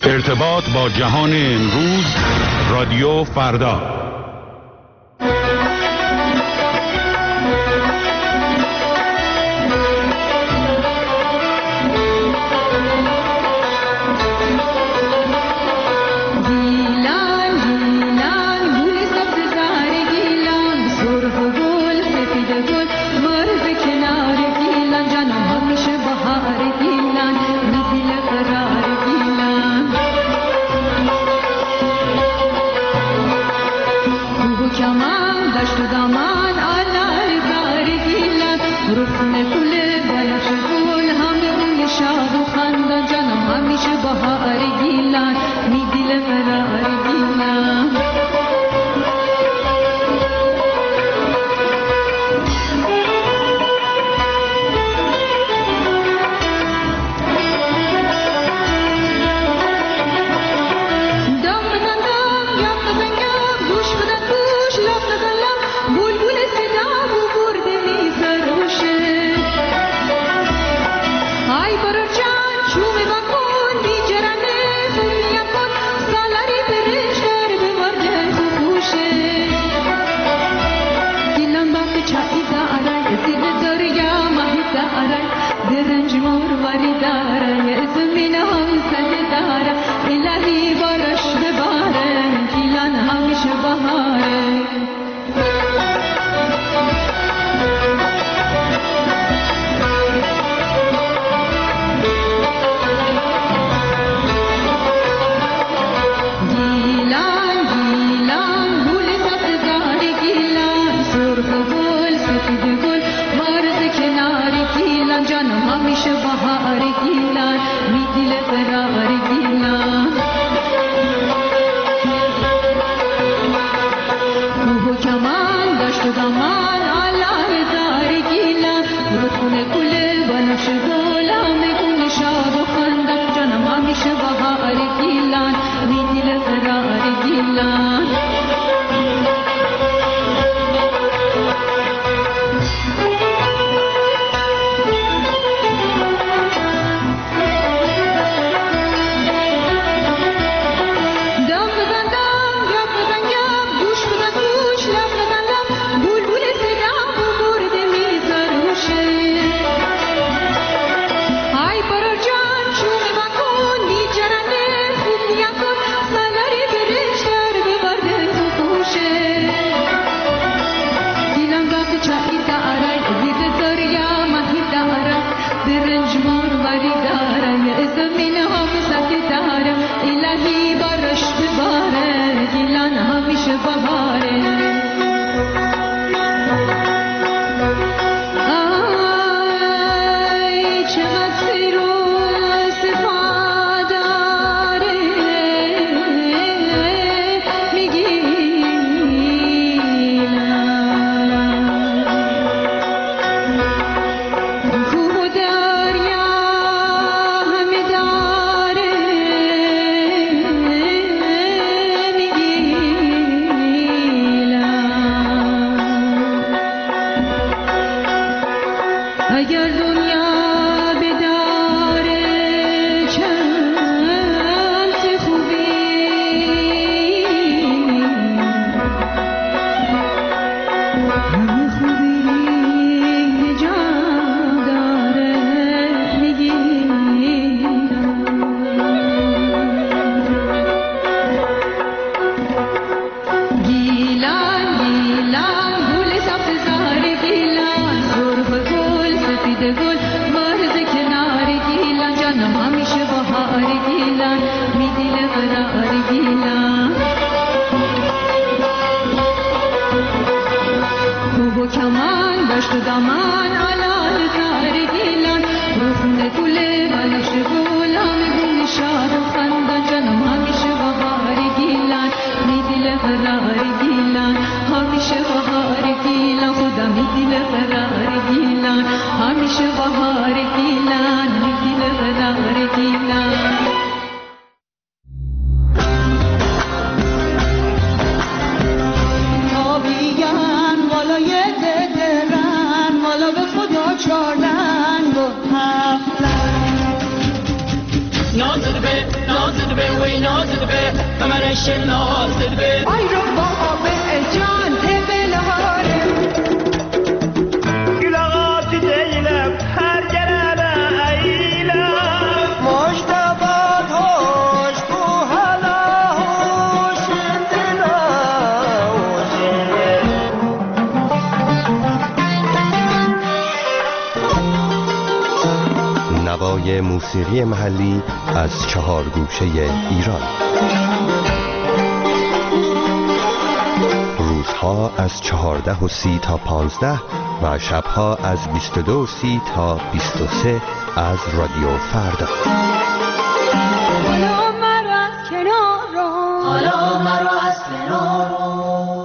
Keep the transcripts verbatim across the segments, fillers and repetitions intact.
ارتباط با جهان امروز، رادیو فردا. والا یه ددرن والا به خود به نازد به وی نازد به کمرش نازد به ای رو بابا به جان تبلاره گلاغاتی دیلم هر گلبه ایلم مشتبات هوش تو حالا هوش دلا نوای موسیقی محلی از چهار گوشه ایران. روزها از چهارده و سی تا پانزده و شبها از بیست و دو و سی تا بیست و سه از رادیو فردا. حالا مرا از کنار رو حالا مرا از کنار رو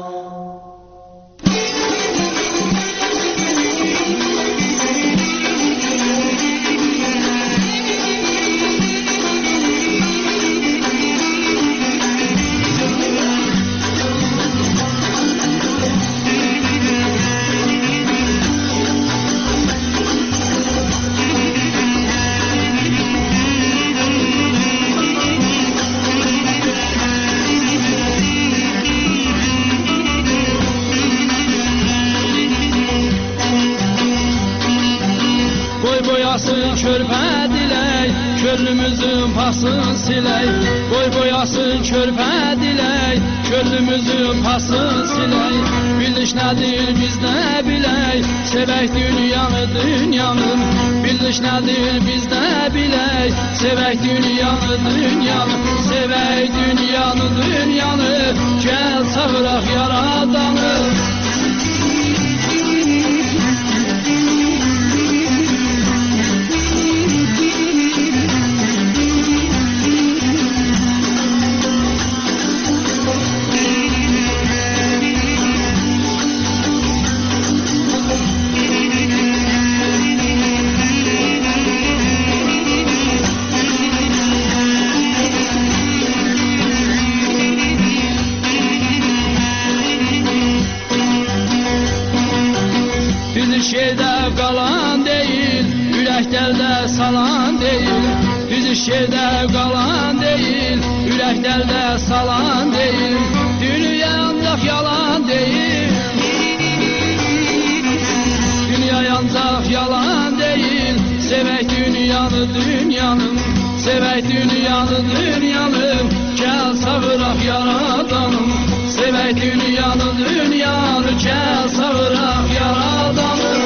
körpə dilək, könlümüzün pasını silək. Boy boyasın körpə dilək, könlümüzün pasını silək. Biliş nədir biz nə bilək, sevək dünyanı dünyanın. Biliş nədir biz nə bilək, sevək dünyanı dünyanı. Sevək dünyanı dünyanı, gəl çağıraq yaradanı. Şeydə qalan deyil, ürəklərdə salan deyil. Düz şeydə qalan deyil, ürəklərdə salan deyil. Dünya ancaq yalan deyil. Dünya ancaq yalan deyil. Sevək dünyanı dünyanın, sevək dünyanı dünyanın. Gəl çağıraq yaradanım. Sevək dünyanı dünyanı, gəl çağıraq yaradanım.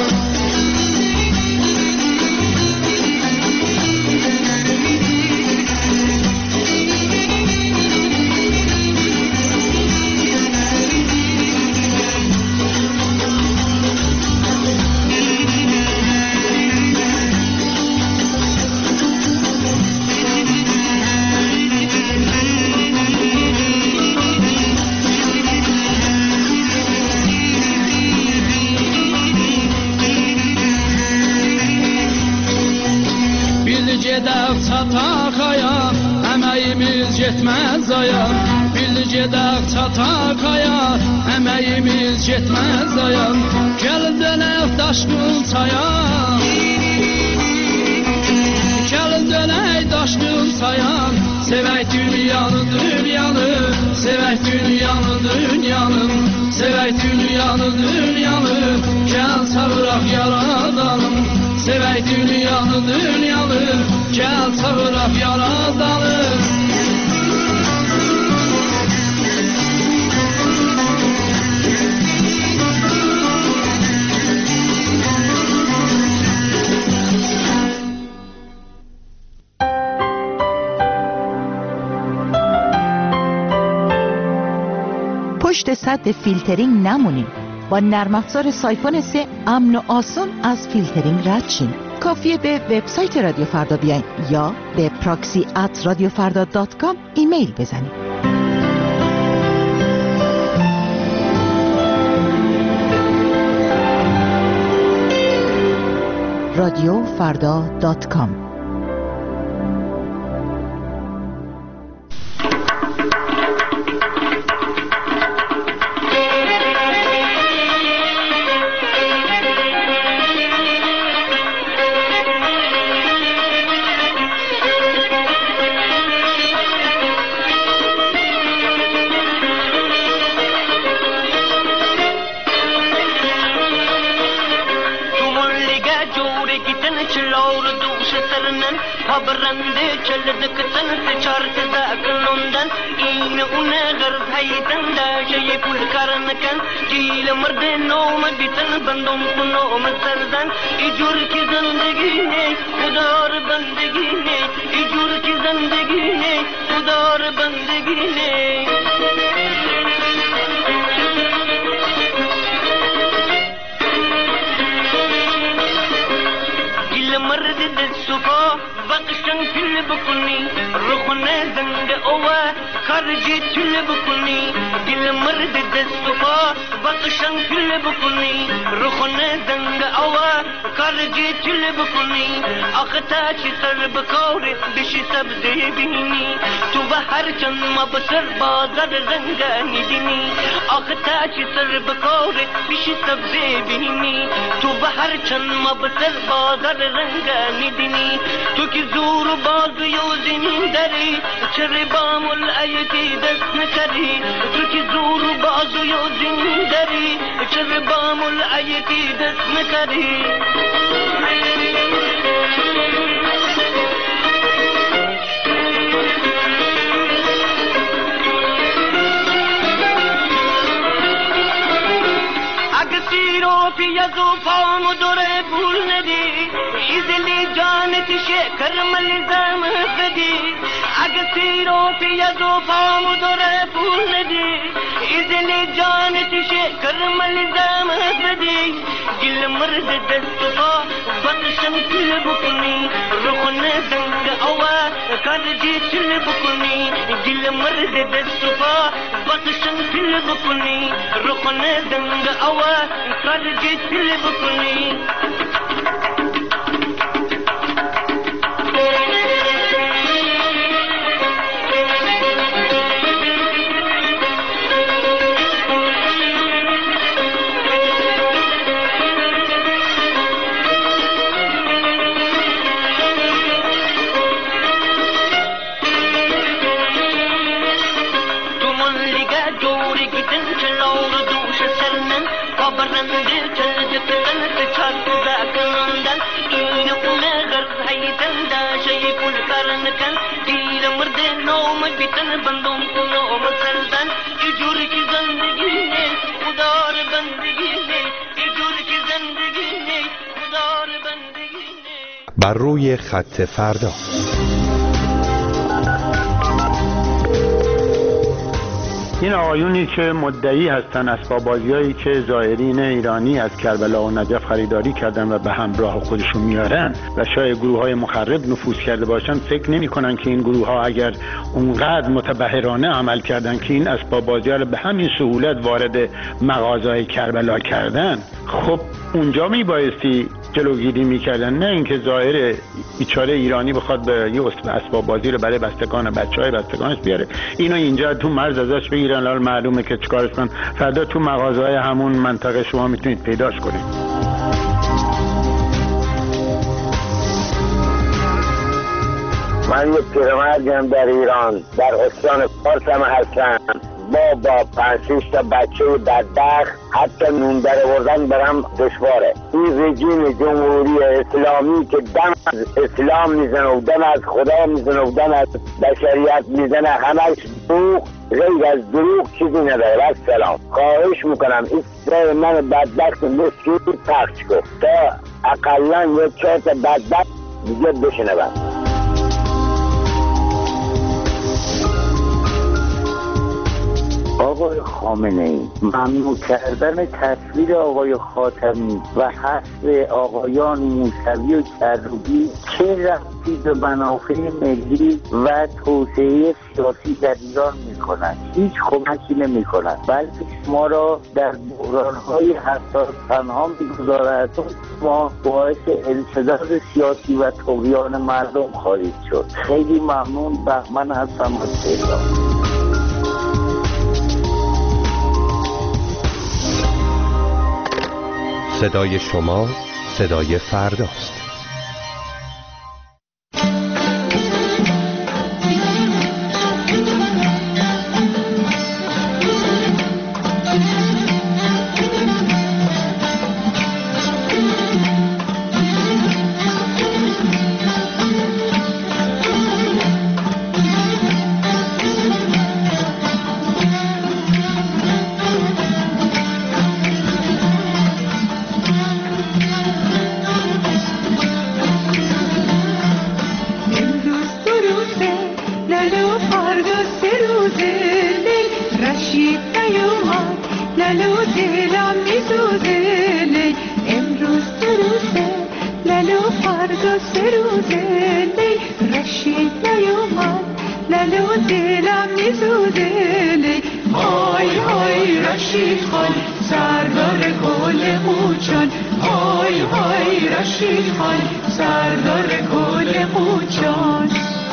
Gedək çataq aya, əməyimiz getməz aya. Bildi gedək çataq aya, əməyimiz getməz aya. Gəlin dönək daşqın çaya, gəlin dönək daşqın çaya. Sevək dünyanı dünyanı, sevək dünyanı dünyanı. Sevək dünyanı dünyanı, gəl çağıraq yaradanım. Sevək dünyanı dünyanı, gəl çağıraq yaradanım. پشت سد فیلترینگ نمونین. با نرم افزار سایفون سه امن و آسان از فیلترینگ رد شین. کافیه به وبسایت رادیو فردا بیاین یا به پراکسی ات رادیو فردا دات کام ایمیل بزنید. رادیو فردا دات کام. کردن تا برنده چلد کتن سچار تزاکنوندن این اون غرض هیتن داشته پول کارن کن جیل مرد نوم بیتن بندم کنوم سردن ایجور کی زندگی نه خدار بندگی نه ایجور کی زندگی نه خدار بندگی نه مرد دستوپا بقشن تل بکنی رخونه زنگ اوه خرجی تل بکنی دل مرد دستوپا بقشن تل بکنی رخونه زنگ اوه خرجی تل بکنی اختا چی سر بکوری بشی سبزی بینی تو به هر چند مبسر بازار رنگانی دینی اختا چی سر بکوری بشی سبزی بینی تو به هر چند مبسر بازار رنگانی دینی تو کی زور باز یو زندری چر بامل ایتی دست نکری تو کی زور باز یو زندری چر بامل ایتی دست نکری رو پیازو پام دوره پول ندی ایزلی جان تشه کرمل زم خدی اگه سیرو پیازو پام دوره پول ندی ایزلی جان تشه کرمل زم خدی گل مرد دست پا بقشن تل بکنی رخن زنگ اوه کارجی تل بکنی گل مرد دست پا بقشن تل بکنی رخن زنگ اوه خرجی تل بکنی برنده چلد کتن سچار تزاکنوندن این اون غرض هیتن داشته پول کارن کن دیر مرد نوم بیتن بندم کنوم سردن ایجور کی زندگی نه خدار بندگی نه ایجور کی زندگی نه خدار بندگی نه. بر روی خط فردا این آقایونی که مدعی هستند اسباب بازیایی که زائرین ایرانی از کربلا و نجف خریداری کردن و به همراه خودشون میارن و شاید گروه های مخرب نفوذ کرده باشن، فکر نمی کنن که این گروه ها اگر اونقدر متبحرانه عمل کردن که این اسباب بازی رو به همین سهولت وارد مغازهای کربلا کردن، خب اونجا می بایستی جلوگیری میکردن، نه اینکه ظاهر بیچاره ایرانی بخواد به یه اسباب بازی رو برای بستگان بچهای بستگانش بیاره، اینو اینجا تو مرز ازش بگیرن. حالا معلومه که چیکارش کنن، فردا تو مغازه‌های همون منطقه شما میتونید پیداش کنید. من یه پیرمردم در ایران در استان فارس هم هستم، با با پنج شش تا بچه بدبخت حتی نون در آوردن برام دشواره. این رژیم جمهوری اسلامی که دم از اسلام میزنه و دم از خدا میزنه و دم از بشریت میزنه، همش دروغ، غیر از دروغ چیزی نداره. و سلام خواهش میکنم این صدای من بدبخت مسکین پخش کن تا اقلا یه چهار تا بدبخت دیگه بشنون. آقای خامنه‌ای، ممنوع کردن تصویر آقای خاتمی و حذف آقایان موسوی و کروبی چه ربطی به منافع ملی و توسعه سیاسی در ایران می‌کند؟ هیچ کمکی نمی‌کند، بلکه شما را در بحران‌های حساس تنها می‌گذارد. ما باعث انسداد سیاسی و طغیان مردم خواهید شد. خیلی ممنون. بهمن هستم از تهران. صدای شما صدای فرداست. قوچان های های رشید خان سردار کل قوچان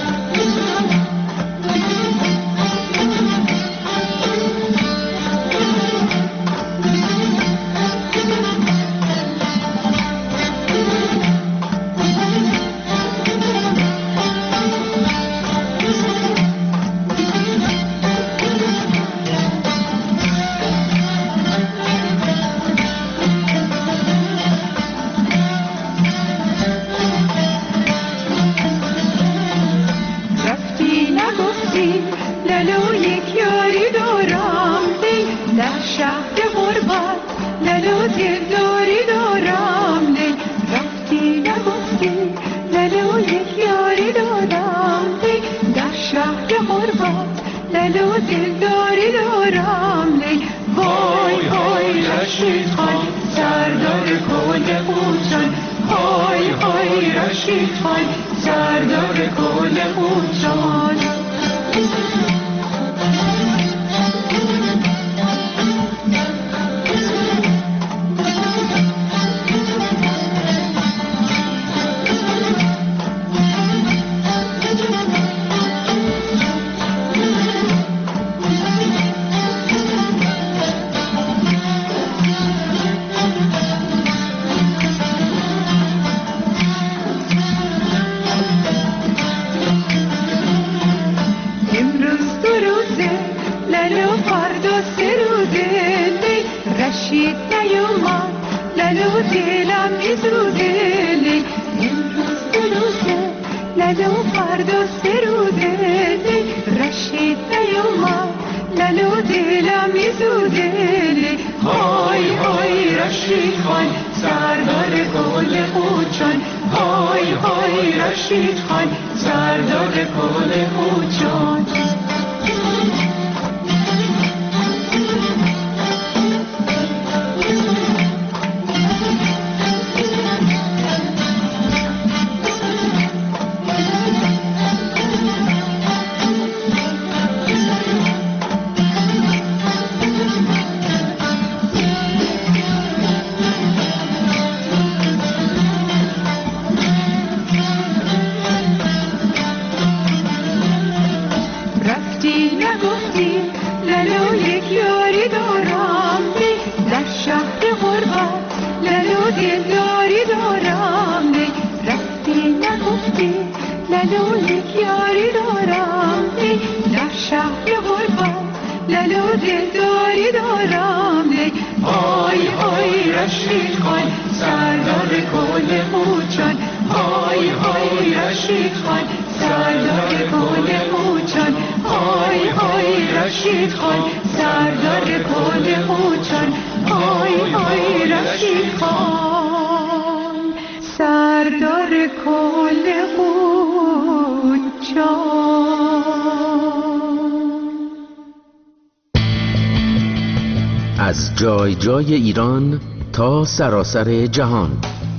از جای جای ایران تا سراسر جهان،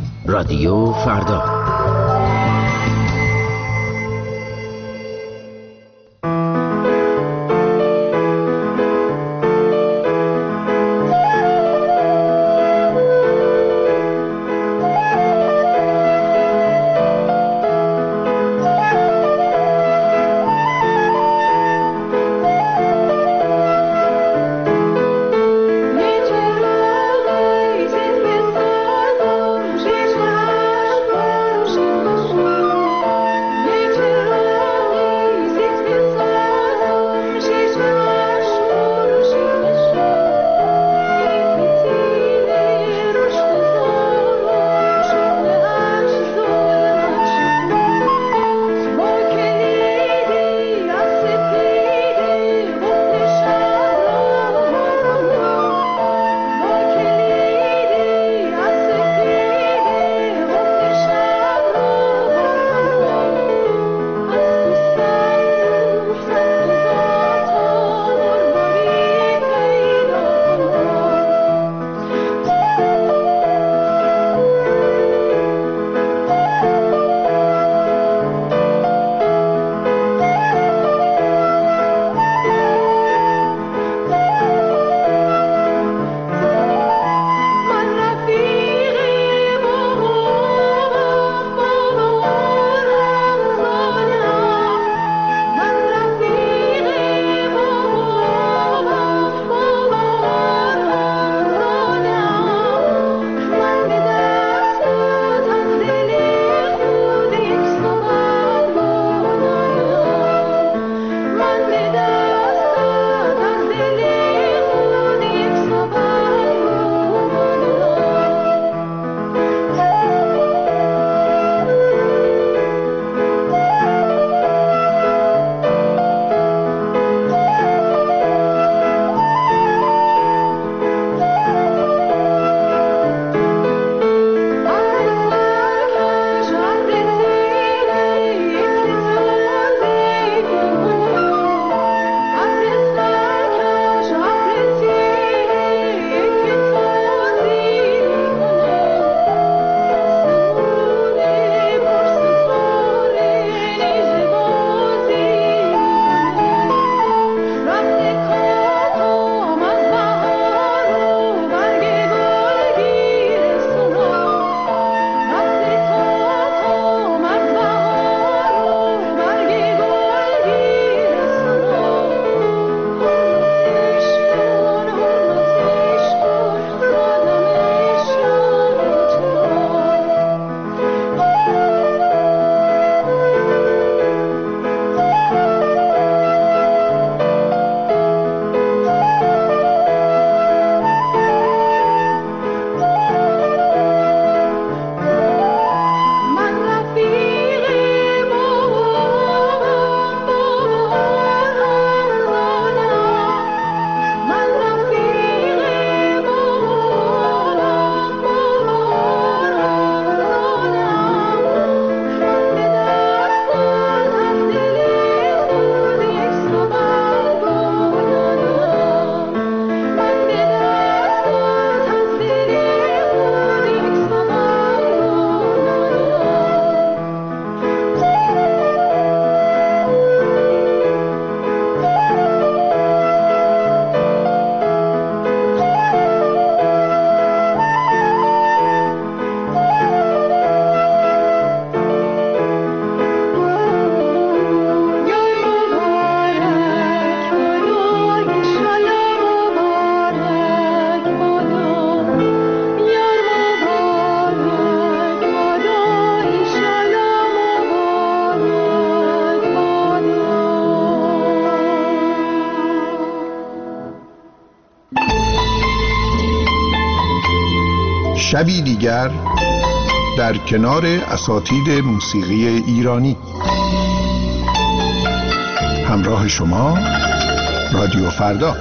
رادیو فردا. Thank you. شبی دیگر در کنار اساتید موسیقی ایرانی. همراه شما رادیو فردا.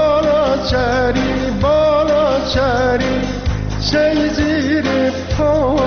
سری بالا سری سری زیر پا